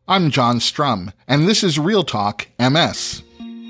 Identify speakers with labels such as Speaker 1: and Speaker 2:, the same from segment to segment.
Speaker 1: I'm John Strum, and this is Real Talk MS.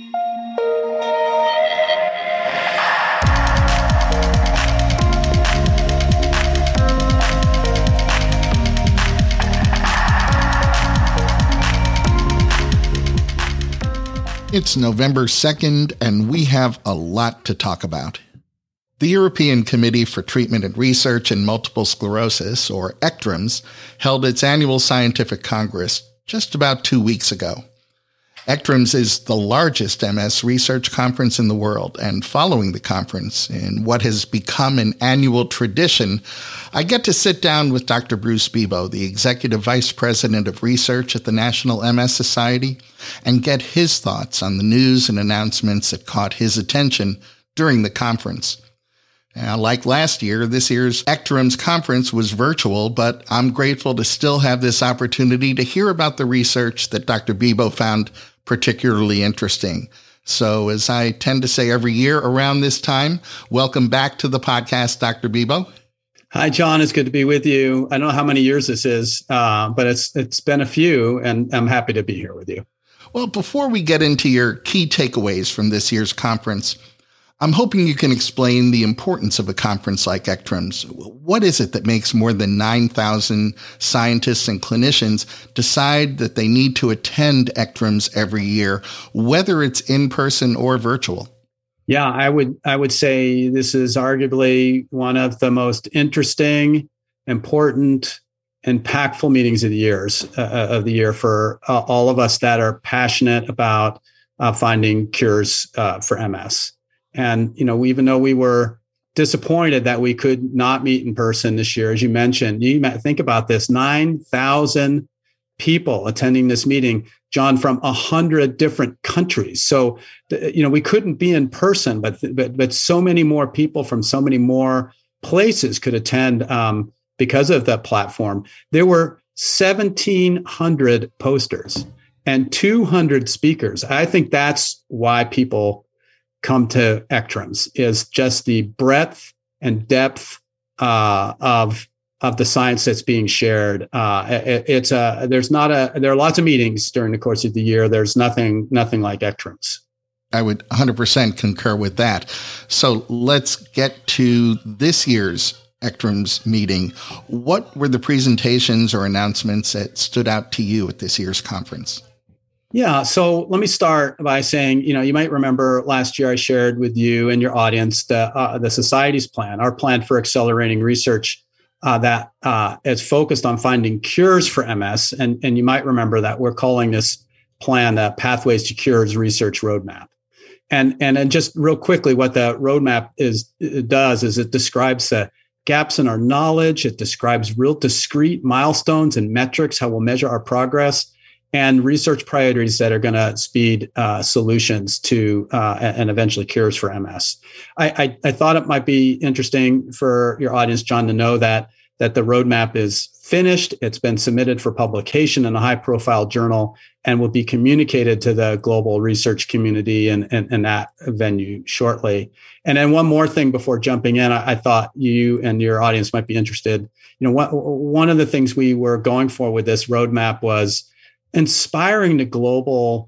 Speaker 1: It's November 2nd, and we have a lot to talk about. The European Committee for Treatment and Research in Multiple Sclerosis, or ECTRIMS, held its annual scientific congress just about 2 weeks ago. ECTRIMS is the largest MS research conference in the world, and following the conference, in what has become an annual tradition, I get to sit down with Dr. Bruce Bebow, the Executive Vice President of Research at the National MS Society, and get his thoughts on the news and announcements that caught his attention during the conference. Now, like last year, this year's ECTRIMS conference was virtual, but I'm grateful to still have this opportunity to hear about the research that Dr. Bebow found particularly interesting. So, as I tend to say every year around this time, welcome back to the podcast, Dr. Bebow.
Speaker 2: Hi, John. It's good to be with you. I don't know how many years this is, but it's been a few, and I'm happy to be here with you.
Speaker 1: Well, before we get into your key takeaways from this year's conference, I'm hoping you can explain the importance of a conference like ECTRIMS. What is it that makes more than 9,000 scientists and clinicians decide that they need to attend ECTRIMS every year, whether it's in person or virtual?
Speaker 2: Yeah, I would say this is arguably one of the most interesting, important, impactful meetings of the year for all of us that are passionate about finding cures for MS. And, even though we were disappointed that we could not meet in person this year, as you mentioned, you think about this, 9,000 people attending this meeting, John, from 100 different countries. So, we couldn't be in person, but so many more people from so many more places could attend because of the platform. There were 1,700 posters and 200 speakers. I think that's why people come to ECTRIMS, is just the breadth and depth of the science that's being shared. There are lots of meetings during the course of the year. There's nothing like ECTRIMS.
Speaker 1: I would 100% concur with that. So let's get to this year's ECTRIMS meeting. What were the presentations or announcements that stood out to you at this year's conference?
Speaker 2: Yeah. So let me start by saying, you might remember last year I shared with you and your audience the Society's plan, our plan for accelerating research that is focused on finding cures for MS. And you might remember that we're calling this plan the Pathways to Cures Research Roadmap. And just real quickly, what the roadmap does is it describes the gaps in our knowledge. It describes real discrete milestones and metrics, how we'll measure our progress, and research priorities that are going to speed solutions to and eventually cures for MS. I thought it might be interesting for your audience, John, to know that the roadmap is finished. It's been submitted for publication in a high-profile journal and will be communicated to the global research community in that venue shortly. And then one more thing before jumping in, I thought you and your audience might be interested. One of the things we were going for with this roadmap was inspiring the global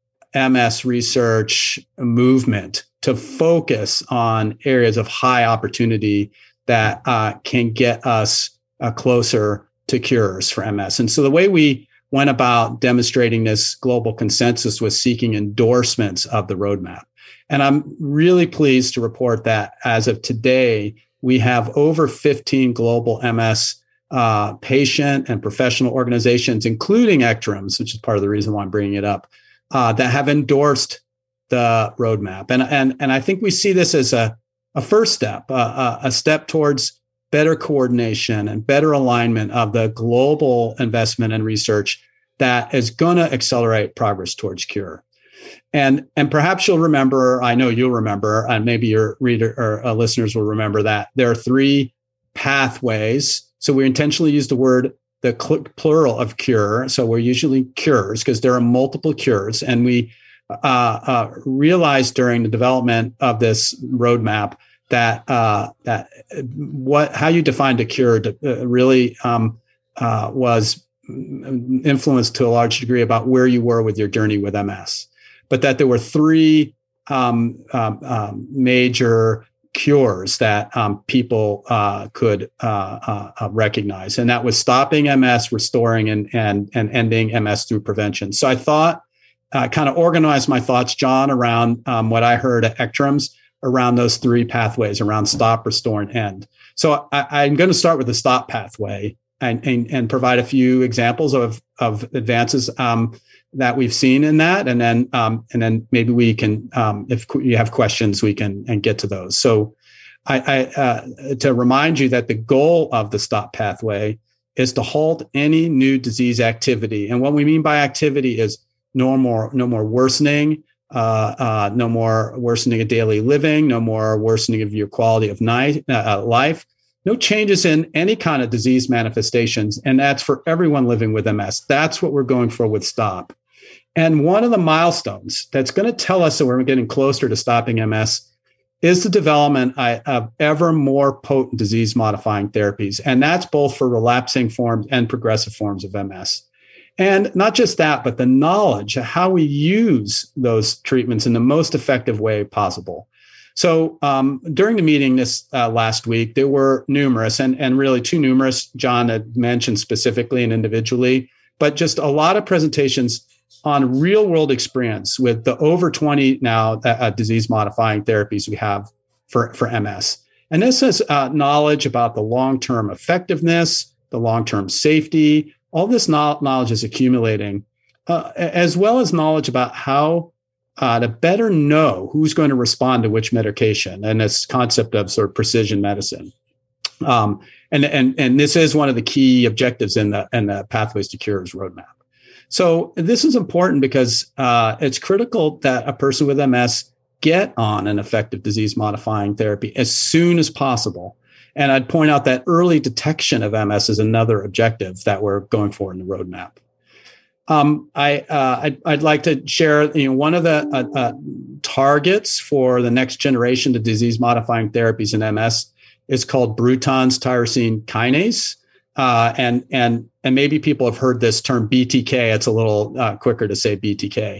Speaker 2: MS research movement to focus on areas of high opportunity that can get us closer to cures for MS. And so the way we went about demonstrating this global consensus was seeking endorsements of the roadmap. And I'm really pleased to report that as of today, we have over 15 global MS patient and professional organizations, including ECTRIMS, which is part of the reason why I'm bringing it up, that have endorsed the roadmap. And I think we see this as a first step, a step towards better coordination and better alignment of the global investment and research that is going to accelerate progress towards cure. And perhaps you'll remember, I know you'll remember, and maybe your reader or listeners will remember that there are 3 pathways. So we intentionally use the plural of cure. So we're usually cures because there are multiple cures. And we realized during the development of this roadmap that how you defined a cure really was influenced to a large degree about where you were with your journey with MS, but that there were three major cures that people could recognize, and that was stopping MS, restoring, and ending MS through prevention. So I thought, kind of organized my thoughts, John, around what I heard at ECTRIMS around those three pathways, around stop, restore, and end. So I'm going to start with the stop pathway and provide a few examples of advances that we've seen in that, and then maybe we can, if you have questions, we can and get to those. So, to remind you that the goal of the stop pathway is to halt any new disease activity, and what we mean by activity is no more worsening, no more worsening of daily living, no more worsening of your quality of life. No changes in any kind of disease manifestations, and that's for everyone living with MS. That's what we're going for with STOP. And one of the milestones that's going to tell us that we're getting closer to stopping MS is the development of ever more potent disease-modifying therapies, and that's both for relapsing forms and progressive forms of MS. And not just that, but the knowledge of how we use those treatments in the most effective way possible. So during the meeting this last week, there were numerous, and really too numerous, John had mentioned specifically and individually, but just a lot of presentations on real world experience with the over 20 now disease-modifying therapies we have for MS. And this is knowledge about the long-term effectiveness, the long-term safety. All this knowledge is accumulating, as well as knowledge about how to better know who's going to respond to which medication, and this concept of sort of precision medicine. And this is one of the key objectives in the Pathways to Cures roadmap. So this is important because it's critical that a person with MS get on an effective disease-modifying therapy as soon as possible. And I'd point out that early detection of MS is another objective that we're going for in the roadmap. I'd like to share, one of the targets for the next generation of disease-modifying therapies in MS is called Bruton's tyrosine kinase, and maybe people have heard this term BTK. It's a little quicker to say BTK,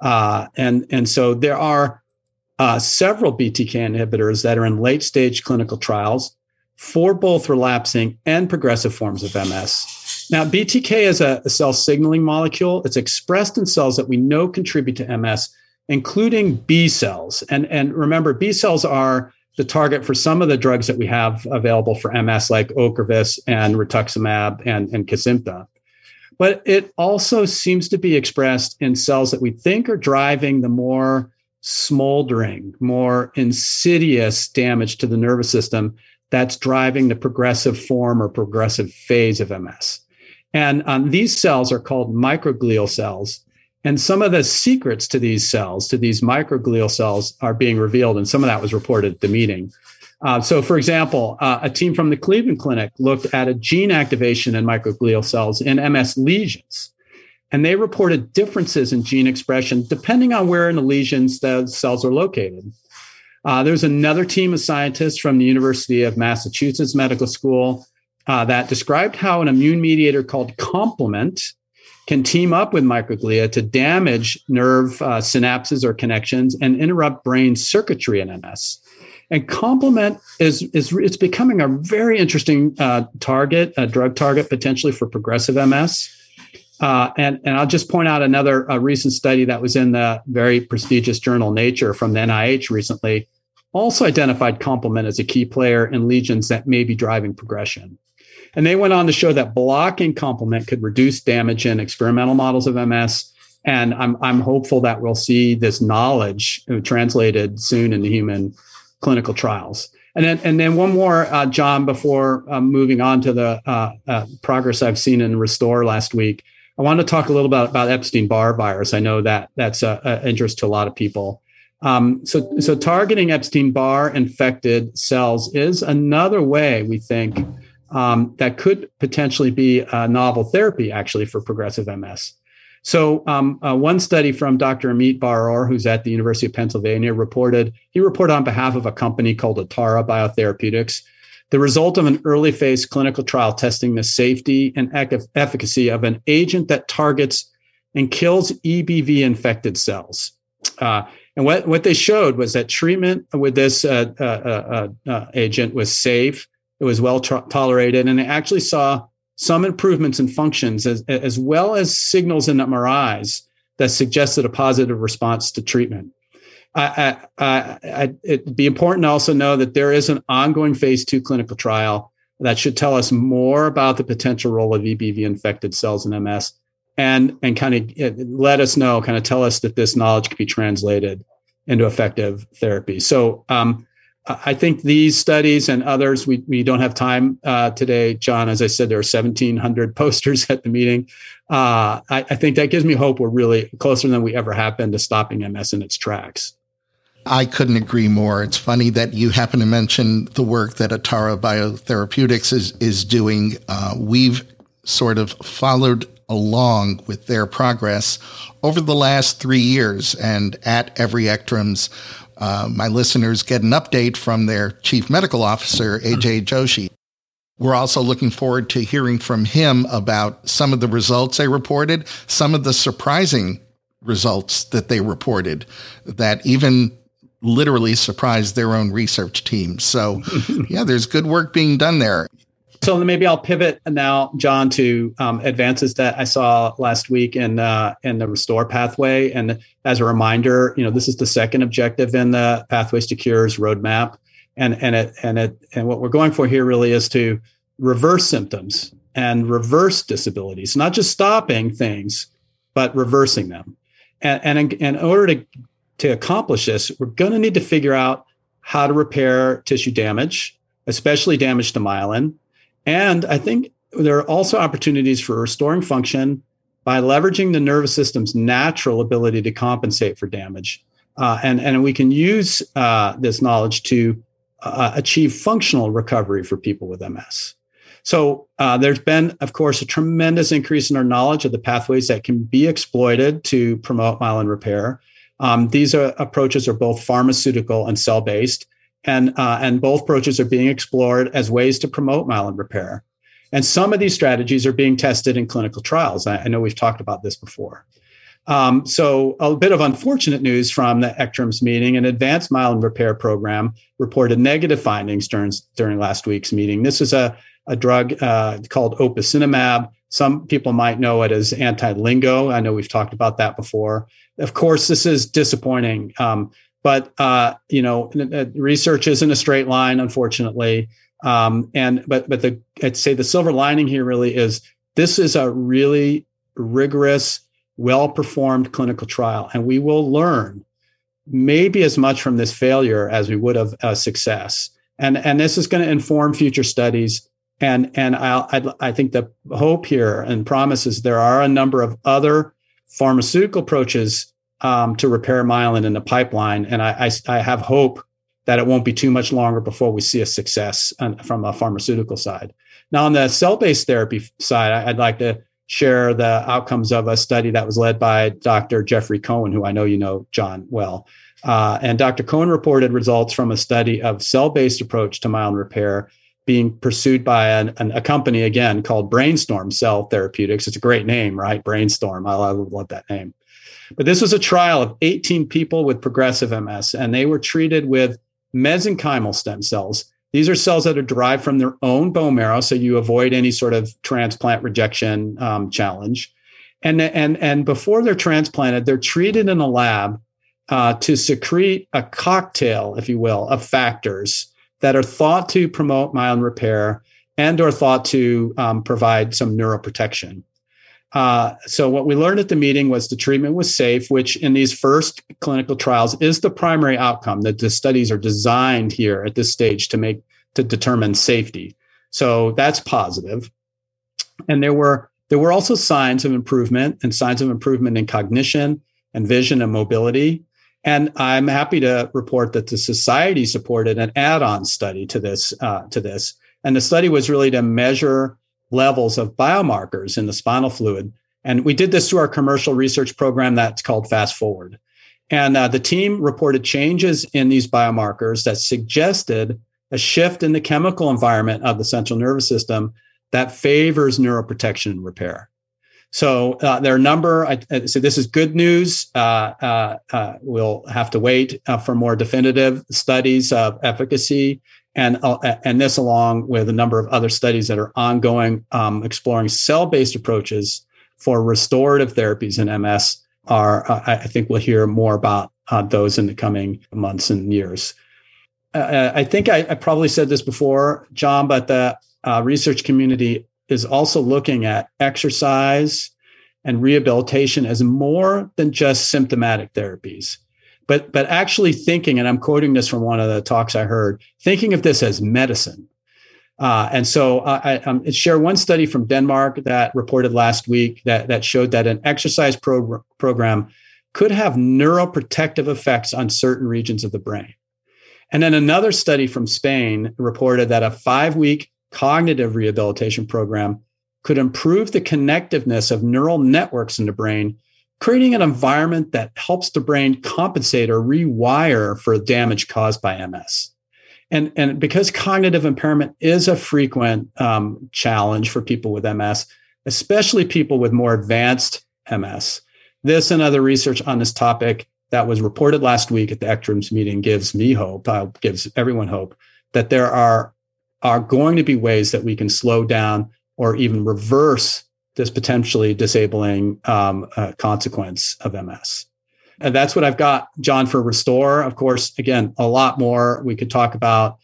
Speaker 2: and so there are several BTK inhibitors that are in late-stage clinical trials for both relapsing and progressive forms of MS. Now, BTK is a cell signaling molecule. It's expressed in cells that we know contribute to MS, including B cells. And remember, B cells are the target for some of the drugs that we have available for MS, like Ocrevus and rituximab and Kesimpta. But it also seems to be expressed in cells that we think are driving the more smoldering, more insidious damage to the nervous system that's driving the progressive form or progressive phase of MS. And these cells are called microglial cells. And some of the secrets to these cells, to these microglial cells, are being revealed. And some of that was reported at the meeting. So, for example, a team from the Cleveland Clinic looked at a gene activation in microglial cells in MS lesions. And they reported differences in gene expression depending on where in the lesions the cells are located. There's another team of scientists from the University of Massachusetts Medical School that described how an immune mediator called complement can team up with microglia to damage nerve synapses or connections and interrupt brain circuitry in MS. And complement it's becoming a very interesting target, a drug target potentially for progressive MS. And I'll just point out another recent study that was in the very prestigious journal Nature from the NIH recently, also identified complement as a key player in lesions that may be driving progression. And they went on to show that blocking complement could reduce damage in experimental models of MS. And I'm hopeful that we'll see this knowledge translated soon into human clinical trials. And then one more, John, before moving on to the progress I've seen in Restore last week. I want to talk a little bit about Epstein-Barr virus. I know that that's an interest to a lot of people. So targeting Epstein-Barr infected cells is another way we think that could potentially be a novel therapy, actually, for progressive MS. So one study from Dr. Amit Bar-Or, who's at the University of Pennsylvania, reported on behalf of a company called Atara Biotherapeutics the result of an early phase clinical trial testing the safety and efficacy of an agent that targets and kills EBV infected cells. And what they showed was that treatment with this agent was safe, it was well tolerated, and they actually saw some improvements in functions as well as signals in MRIs that suggested a positive response to treatment. It'd be important to also know that there is an ongoing phase 2 clinical trial that should tell us more about the potential role of EBV infected cells in MS and kind of let us know, kind of tell us that this knowledge can be translated into effective therapy. So I think these studies and others, we don't have time today, John. As I said, there are 1,700 posters at the meeting. I think that gives me hope we're really closer than we ever have been to stopping MS in its tracks.
Speaker 1: I couldn't agree more. It's funny that you happen to mention the work that Atara Biotherapeutics is doing. We've sort of followed along with their progress over the last 3 years. And at every ECTRIMS, my listeners get an update from their chief medical officer, Ajay Joshi. We're also looking forward to hearing from him about some of the results they reported, some of the surprising results that they reported that even literally surprised their own research team. So yeah, there's good work being done there.
Speaker 2: So maybe I'll pivot now, John, to advances that I saw last week in the Restore pathway. And as a reminder, this is the second objective in the Pathways to Cures roadmap. And what we're going for here really is to reverse symptoms and reverse disabilities, not just stopping things, but reversing them. And in order to accomplish this, we're going to need to figure out how to repair tissue damage, especially damage to myelin. And I think there are also opportunities for restoring function by leveraging the nervous system's natural ability to compensate for damage. And we can use this knowledge to achieve functional recovery for people with MS. So there's been, of course, a tremendous increase in our knowledge of the pathways that can be exploited to promote myelin repair. These approaches are both pharmaceutical and cell-based, and both approaches are being explored as ways to promote myelin repair. And some of these strategies are being tested in clinical trials. I know we've talked about this before. So a bit of unfortunate news from the ECTRIMS meeting. An advanced myelin repair program reported negative findings during last week's meeting. This is a drug called opicinumab. Some people might know it as anti-LINGO. I know we've talked about that before. Of course, this is disappointing. But research isn't a straight line, unfortunately. But I'd say the silver lining here really is this is a really rigorous, well-performed clinical trial, and we will learn maybe as much from this failure as we would of success. And this is going to inform future studies. And I think the hope here and promise is there are a number of other pharmaceutical approaches to repair myelin in the pipeline. And I have hope that it won't be too much longer before we see a success from a pharmaceutical side. Now, on the cell-based therapy side, I'd like to share the outcomes of a study that was led by Dr. Jeffrey Cohen, who I know you know, John, well. And Dr. Cohen reported results from a study of cell-based approach to myelin repair being pursued by a company, again, called Brainstorm Cell Therapeutics. It's a great name, right? Brainstorm. I love that name. But this was a trial of 18 people with progressive MS, and they were treated with mesenchymal stem cells. These are cells that are derived from their own bone marrow, so you avoid any sort of transplant rejection challenge. And before they're transplanted, they're treated in a lab to secrete a cocktail, if you will, of factors that are thought to promote myelin repair and or thought to provide some neuroprotection. So what we learned at the meeting was the treatment was safe, which in these first clinical trials is the primary outcome, that the studies are designed here at this stage to determine safety. So that's positive. And there were also signs of improvement in cognition and vision and mobility. And I'm happy to report that the society supported an add-on study to this. And the study was really to measure levels of biomarkers in the spinal fluid. And we did this through our commercial research program that's called Fast Forward. And the team reported changes in these biomarkers that suggested a shift in the chemical environment of the central nervous system that favors neuroprotection and repair. So there are a number. So this is good news. We'll have to wait for more definitive studies of efficacy, and this along with a number of other studies that are ongoing, exploring cell-based approaches for restorative therapies in MS. I think we'll hear more about those in the coming months and years. I think I probably said this before, John, but the research community is also looking at exercise and rehabilitation as more than just symptomatic therapies, but actually thinking, and I'm quoting this from one of the talks I heard, thinking of this as medicine. And so I share one study from Denmark that reported last week that showed that an exercise program could have neuroprotective effects on certain regions of the brain. And then another study from Spain reported that a 5-week cognitive rehabilitation program could improve the connectiveness of neural networks in the brain, creating an environment that helps the brain compensate or rewire for damage caused by MS. And because cognitive impairment is a frequent challenge for people with MS, especially people with more advanced MS, this and other research on this topic that was reported last week at the ECTRIMS meeting gives me hope, gives everyone hope, that there are going to be ways that we can slow down or even reverse this potentially disabling consequence of MS. And that's what I've got, John, for Restore. Of course, again, a lot more we could talk about.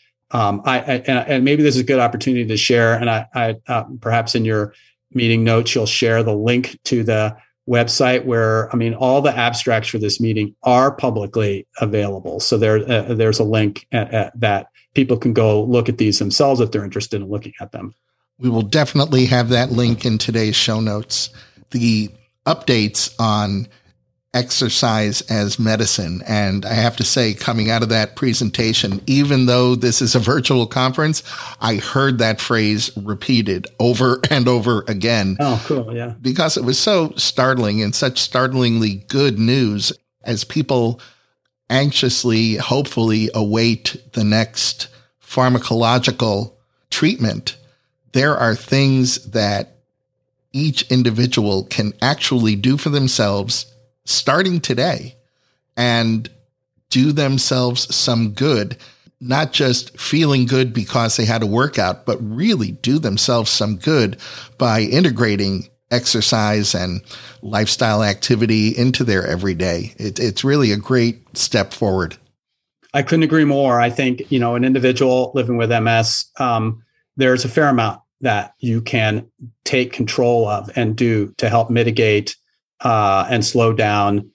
Speaker 2: And maybe this is a good opportunity to share. And I perhaps in your meeting notes, you'll share the link to the website where, all the abstracts for this meeting are publicly available. So there's a link that people can go look at these themselves if they're interested in looking at them.
Speaker 1: We will definitely have that link in today's show notes. The updates on exercise as medicine. And I have to say, coming out of that presentation, even though this is a virtual conference, I heard that phrase repeated over and over again.
Speaker 2: Oh, cool. Yeah.
Speaker 1: Because it was so startling and such startlingly good news as people anxiously, hopefully await the next pharmacological treatment. There are things that each individual can actually do for themselves starting today and do themselves some good, not just feeling good because they had a workout, but really do themselves some good by integrating exercise and lifestyle activity into their everyday. It's really a great step forward.
Speaker 2: I couldn't agree more. I think, an individual living with MS, there's a fair amount that you can take control of and do to help mitigate and slow down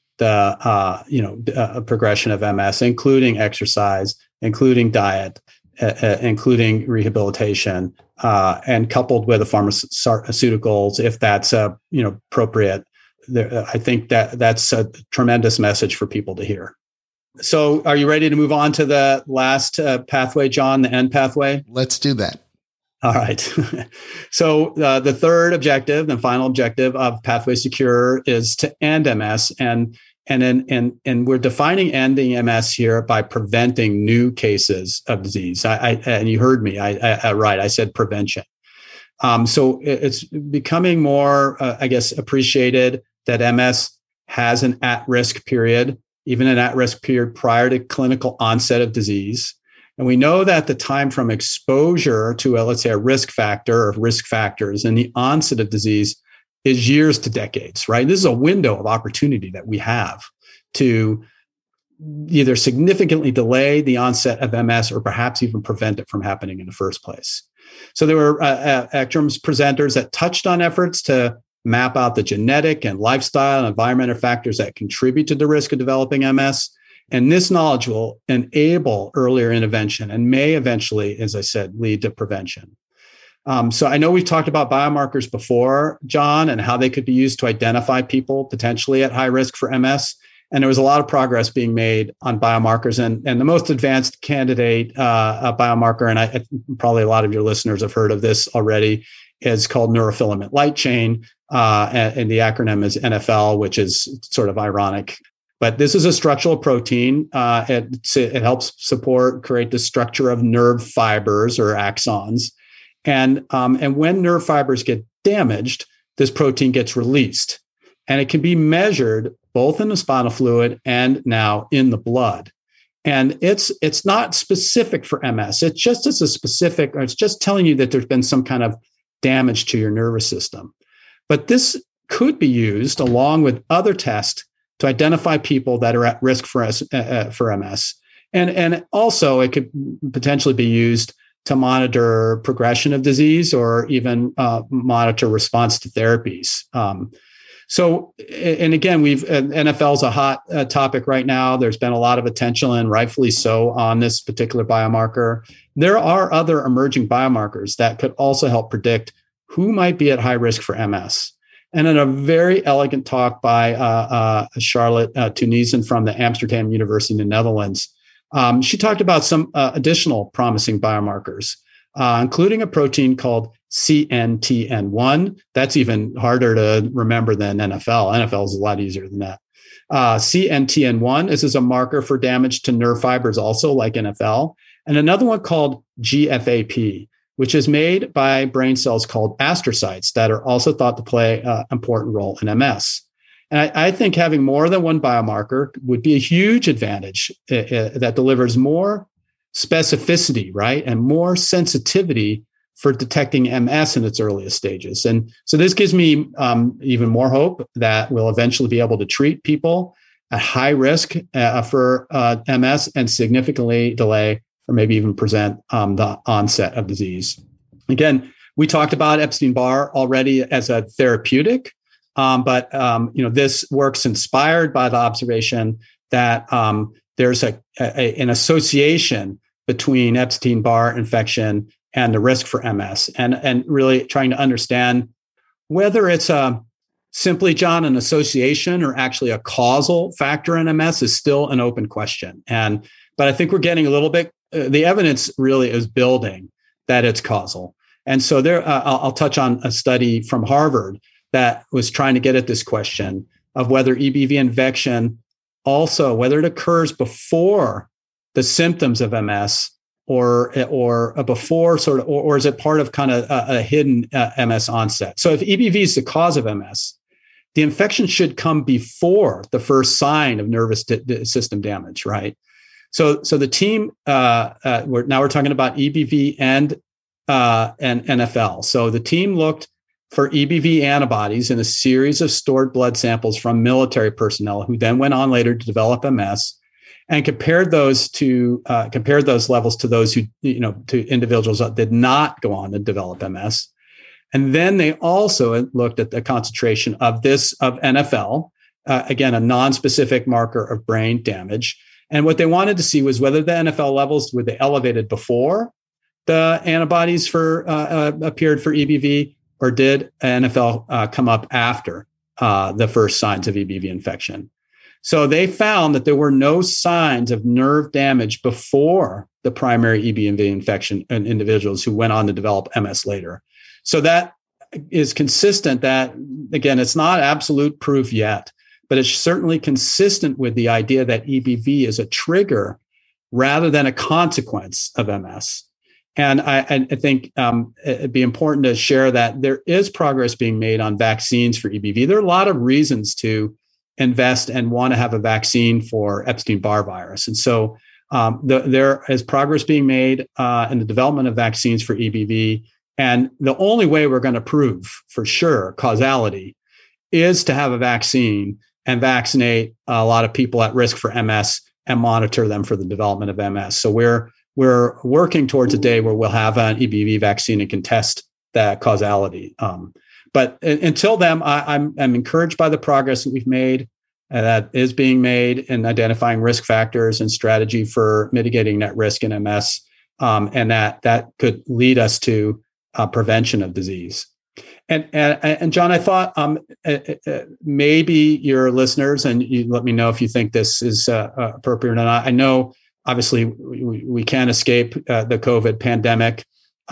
Speaker 2: the progression of MS, including exercise, including diet, including rehabilitation, and coupled with the pharmaceuticals, if that's appropriate. I think that's a tremendous message for people to hear. So, are you ready to move on to the last pathway, John, the end pathway?
Speaker 1: Let's do that.
Speaker 2: All right. So the third objective, the final objective of Pathways to Cure is to end MS. And we're defining ending MS here by preventing new cases of disease. And you heard me, I said prevention. So it's becoming more, appreciated that MS has an at-risk period, even an at-risk period prior to clinical onset of disease. And we know that the time from exposure to, let's say, a risk factor or risk factors and the onset of disease is years to decades, right? This is a window of opportunity that we have to either significantly delay the onset of MS or perhaps even prevent it from happening in the first place. So there were ECTRIMS presenters that touched on efforts to map out the genetic and lifestyle and environmental factors that contribute to the risk of developing MS. And this knowledge will enable earlier intervention and may eventually, as I said, lead to prevention. So I know we've talked about biomarkers before, John, and how they could be used to identify people potentially at high risk for MS. And there was a lot of progress being made on biomarkers. And the most advanced candidate biomarker, and probably a lot of your listeners have heard of this already, is called neurofilament light chain. And the acronym is NFL, which is sort of ironic. But this is a structural protein. It helps create the structure of nerve fibers or axons. And when nerve fibers get damaged, this protein gets released. And it can be measured both in the spinal fluid and now in the blood. And it's not specific for MS. It's just it's just telling you that there's been some kind of damage to your nervous system. But this could be used along with other tests to identify people that are at risk for MS. And also it could potentially be used to monitor progression of disease or even monitor response to therapies. And again, NFL is a hot topic right now. There's been a lot of attention, and rightfully so, on this particular biomarker. There are other emerging biomarkers that could also help predict who might be at high risk for MS. And in a very elegant talk by Charlotte Teunissen from the Amsterdam University in the Netherlands, she talked about some additional promising biomarkers, including a protein called CNTN1. That's even harder to remember than NFL. NFL is a lot easier than that. CNTN1, this is a marker for damage to nerve fibers, also like NFL. And another one called GFAP, which is made by brain cells called astrocytes that are also thought to play an important role in MS. And I think having more than one biomarker would be a huge advantage that delivers more specificity, right, and more sensitivity for detecting MS in its earliest stages. And so this gives me even more hope that we'll eventually be able to treat people at high risk for MS and significantly delay or maybe even present the onset of disease. Again, we talked about Epstein-Barr already as a therapeutic, but this work's inspired by the observation that there's an association between Epstein-Barr infection and the risk for MS, and really trying to understand whether it's simply, John, an association or actually a causal factor in MS is still an open question. But I think we're getting a little bit, the evidence really is building that it's causal. And so I'll touch on a study from Harvard that was trying to get at this question of whether EBV infection also, whether it occurs before the symptoms of MS or before sort of, or is it part of kind of a hidden MS onset? So if EBV is the cause of MS, the infection should come before the first sign of nervous system damage, right? So the team, we're talking about EBV and NFL. So the team looked for EBV antibodies in a series of stored blood samples from military personnel who then went on later to develop MS, and compared those levels to those who, to individuals that did not go on to develop MS. And then they also looked at the concentration of NFL, again, a non-specific marker of brain damage. And what they wanted to see was whether the NFL levels, were they elevated before the antibodies appeared for EBV, or did NFL come up after the first signs of EBV infection? So they found that there were no signs of nerve damage before the primary EBV infection in individuals who went on to develop MS later. So that is consistent that, again, it's not absolute proof yet, but it's certainly consistent with the idea that EBV is a trigger rather than a consequence of MS. And I think it'd be important to share that there is progress being made on vaccines for EBV. There are a lot of reasons to invest and want to have a vaccine for Epstein-Barr virus. And so there is progress being made in the development of vaccines for EBV. And the only way we're going to prove for sure causality is to have a vaccine and vaccinate a lot of people at risk for MS and monitor them for the development of MS. So we're working towards a day where we'll have an EBV vaccine and can test that causality. But until then, I'm encouraged by the progress that we've made, that is being made in identifying risk factors and strategy for mitigating that risk in MS, and that could lead us to prevention of disease. And John, I thought maybe your listeners, and you let me know if you think this is appropriate or not. I know, obviously, we can't escape the COVID pandemic.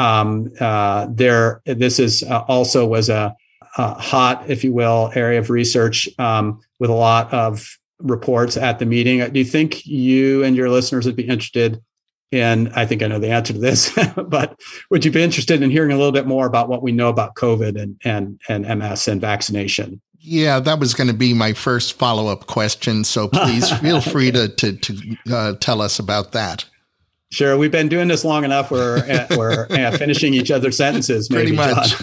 Speaker 2: This is was a hot, if you will, area of research with a lot of reports at the meeting. Do you think you and your listeners would be interested in, I think I know the answer to this, but would you be interested in hearing a little bit more about what we know about COVID and MS and vaccination?
Speaker 1: Yeah, that was going to be my first follow-up question. So please feel free to tell us about that.
Speaker 2: Sure. We've been doing this long enough. We're finishing each other's sentences. Maybe,
Speaker 1: pretty much.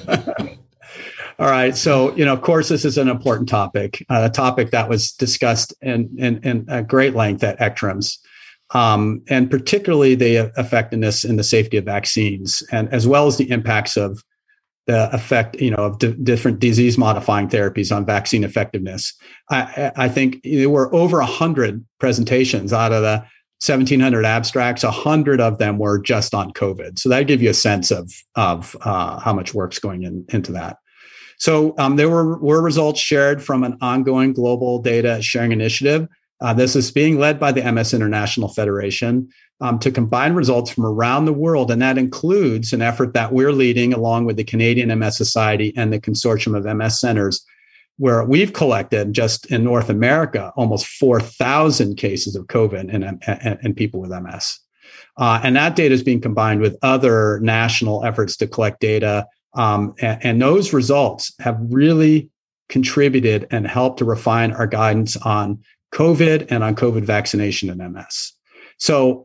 Speaker 2: All right. So, of course, this is an important topic, a topic that was discussed in great length at ECTRIMS, and particularly the effectiveness and the safety of vaccines, and as well as the impacts of the effect, of different disease-modifying therapies on vaccine effectiveness. I think there were over 100 presentations out of the 1,700 abstracts. 100 of them were just on COVID. So that gives you a sense of how much work's going into that. So there were results shared from an ongoing global data sharing initiative. This is being led by the MS International Federation to combine results from around the world. And that includes an effort that we're leading along with the Canadian MS Society and the Consortium of MS Centers, where we've collected just in North America almost 4,000 cases of COVID in people with MS. And that data is being combined with other national efforts to collect data. And those results have really contributed and helped to refine our guidance on COVID and on COVID vaccination in MS. So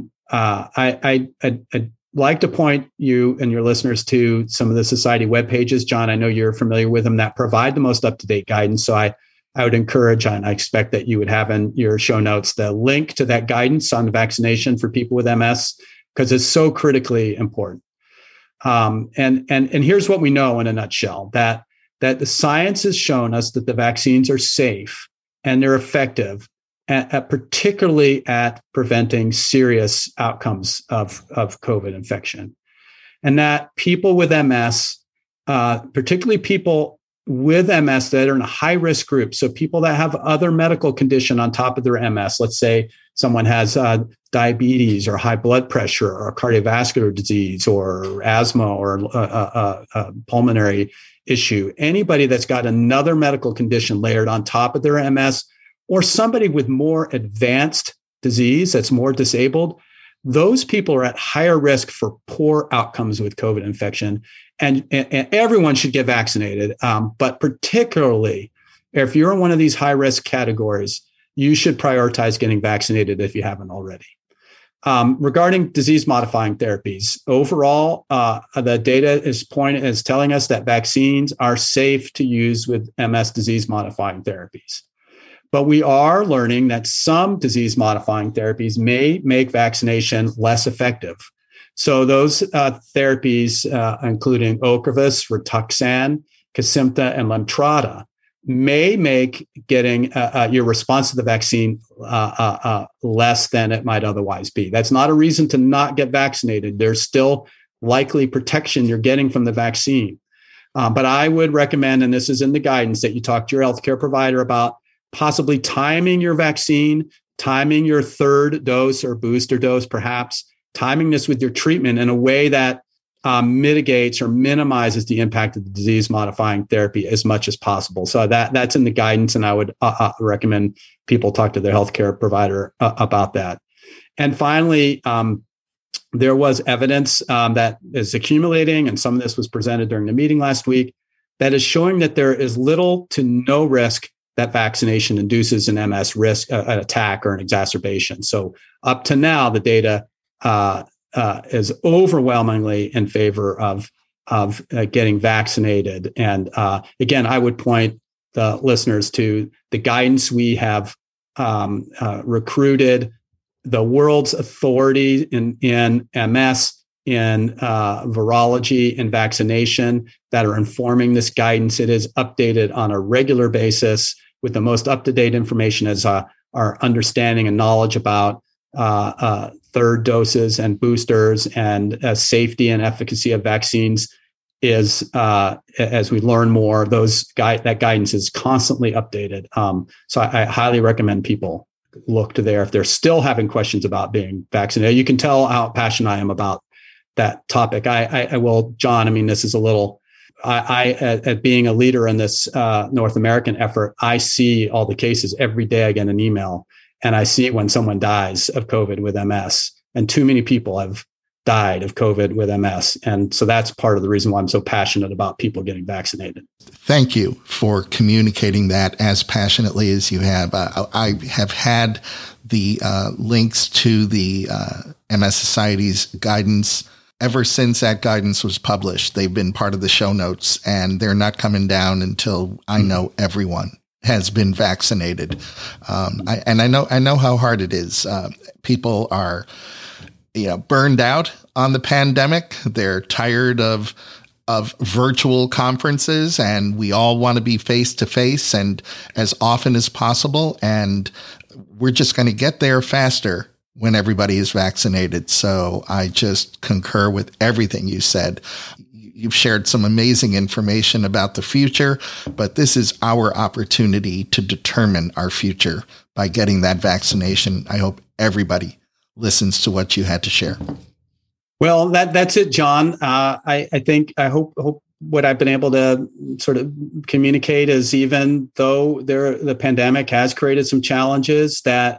Speaker 2: I'd like to point you and your listeners to some of the society web pages. John, I know you're familiar with them, that provide the most up-to-date guidance. So I would encourage, and I expect that you would have in your show notes the link to that guidance on vaccination for people with MS, because it's so critically important. And here's what we know in a nutshell, that the science has shown us that the vaccines are safe and they're effective, particularly at preventing serious outcomes of COVID infection. And that people with MS, particularly people with MS that are in a high-risk group, so people that have other medical condition on top of their MS, let's say someone has diabetes or high blood pressure or cardiovascular disease or asthma or a pulmonary issue, anybody that's got another medical condition layered on top of their MS, or somebody with more advanced disease that's more disabled, those people are at higher risk for poor outcomes with COVID infection. And everyone should get vaccinated. But particularly if you're in one of these high-risk categories, you should prioritize getting vaccinated if you haven't already. Regarding disease-modifying therapies, overall, the data is telling us that vaccines are safe to use with MS disease-modifying therapies. But we are learning that some disease-modifying therapies may make vaccination less effective. So those therapies, including Ocrevus, Rituxan, Kesimpta, and Lemtrada, may make getting your response to the vaccine less than it might otherwise be. That's not a reason to not get vaccinated. There's still likely protection you're getting from the vaccine. But I would recommend, and this is in the guidance, that you talk to your healthcare provider about possibly timing your vaccine, timing your third dose or booster dose, perhaps timing this with your treatment in a way that mitigates or minimizes the impact of the disease-modifying therapy as much as possible. So that's in the guidance, and I would recommend people talk to their healthcare provider about that. And finally, there was evidence that is accumulating, and some of this was presented during the meeting last week, that is showing that there is little to no risk that vaccination induces an MS risk, an attack or an exacerbation. So up to now, the data is overwhelmingly in favor of getting vaccinated. And again, I would point the listeners to the guidance. We have recruited the world's authority in MS, in virology and vaccination that are informing this guidance. It is updated on a regular basis with the most up-to-date information as our understanding and knowledge about third doses and boosters and safety and efficacy of vaccines is, as we learn more, that guidance is constantly updated. So I highly recommend people look to there if they're still having questions about being vaccinated. You can tell how passionate I am about that topic. I will, John, I mean, this is a little at being a leader in this North American effort, I see all the cases every day. I get an email, and I see when someone dies of COVID with MS, and too many people have died of COVID with MS. And so that's part of the reason why I'm so passionate about people getting vaccinated.
Speaker 1: Thank you for communicating that as passionately as you have. I have had the links to the MS Society's guidance ever since that guidance was published. They've been part of the show notes, and they're not coming down until I know everyone has been vaccinated. I know how hard it is. People are, burned out on the pandemic. They're tired of virtual conferences, and we all want to be face to face and as often as possible. And we're just going to get there faster when everybody is vaccinated. So I just concur with everything you said. You've shared some amazing information about the future, but this is our opportunity to determine our future by getting that vaccination. I hope everybody listens to what you had to share.
Speaker 2: Well, that's it, John. I hope what I've been able to sort of communicate is, even though the pandemic has created some challenges, that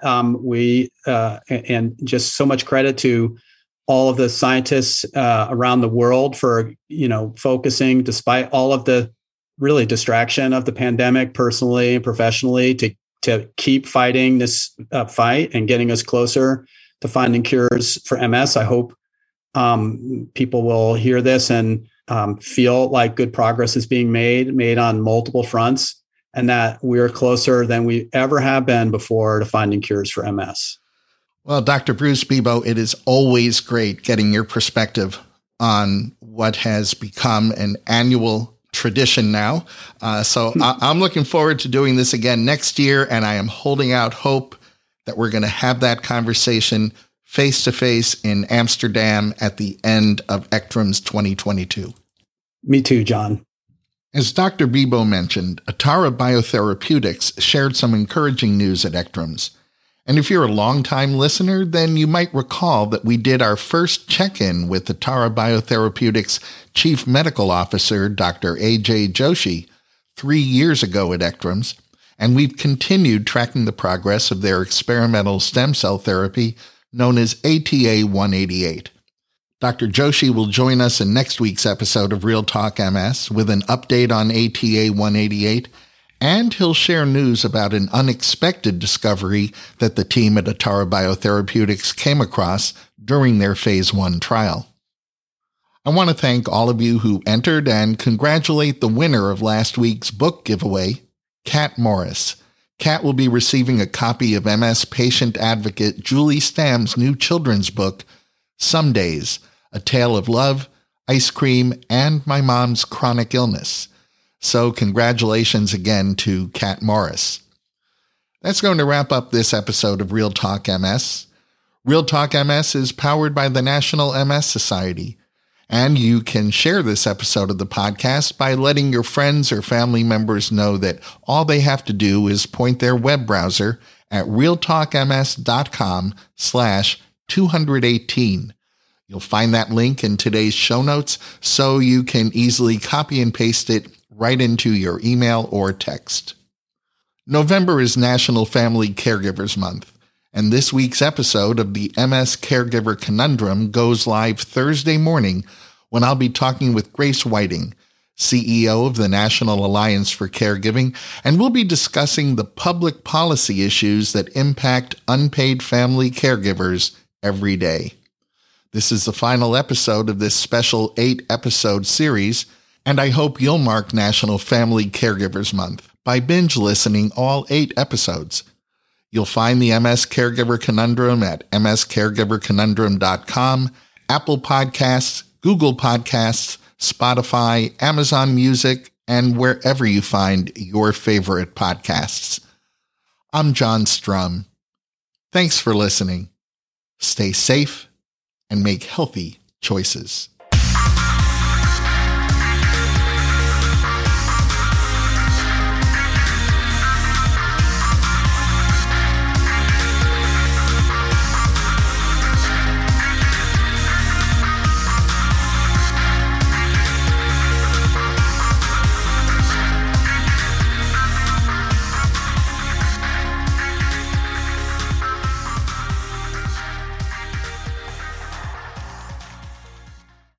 Speaker 2: and just so much credit to all of the scientists around the world for, focusing, despite all of the really distraction of the pandemic, personally and professionally, to keep fighting this fight and getting us closer to finding cures for MS. I hope people will hear this and feel like good progress is being made on multiple fronts, and that we're closer than we ever have been before to finding cures for MS.
Speaker 1: Well, Dr. Bruce Bebout, it is always great getting your perspective on what has become an annual tradition now. So I'm looking forward to doing this again next year, and I am holding out hope that we're going to have that conversation face-to-face in Amsterdam at the end of ECTRIMS 2022.
Speaker 2: Me too, John.
Speaker 1: As Dr. Bebout mentioned, Atara Biotherapeutics shared some encouraging news at ECTRIMS. And if you're a longtime listener, then you might recall that we did our first check-in with Atara Biotherapeutics Chief Medical Officer, Dr. A.J. Joshi, 3 years ago at ECTRIMS, and we've continued tracking the progress of their experimental stem cell therapy known as ATA188. Dr. Joshi will join us in next week's episode of Real Talk MS with an update on ATA188, and he'll share news about an unexpected discovery that the team at Atara Biotherapeutics came across during their Phase 1 trial. I want to thank all of you who entered and congratulate the winner of last week's book giveaway, Kat Morris. Kat will be receiving a copy of MS patient advocate Julie Stamm's new children's book, Some Days, A Tale of Love, Ice Cream, and My Mom's Chronic Illness. So congratulations again to Kat Morris. That's going to wrap up this episode of Real Talk MS. Real Talk MS is powered by the National MS Society, and you can share this episode of the podcast by letting your friends or family members know that all they have to do is point their web browser at realtalkms.com/218. You'll find that link in today's show notes, so you can easily copy and paste it right into your email or text. November is National Family Caregivers Month, and this week's episode of the MS Caregiver Conundrum goes live Thursday morning when I'll be talking with Grace Whiting, CEO of the National Alliance for Caregiving, and we'll be discussing the public policy issues that impact unpaid family caregivers every day. This is the final episode of this special 8-episode series, and I hope you'll mark National Family Caregivers Month by binge listening all 8 episodes. You'll find the MS Caregiver Conundrum at mscaregiverconundrum.com, Apple Podcasts, Google Podcasts, Spotify, Amazon Music, and wherever you find your favorite podcasts. I'm John Strum. Thanks for listening. Stay safe and make healthy choices.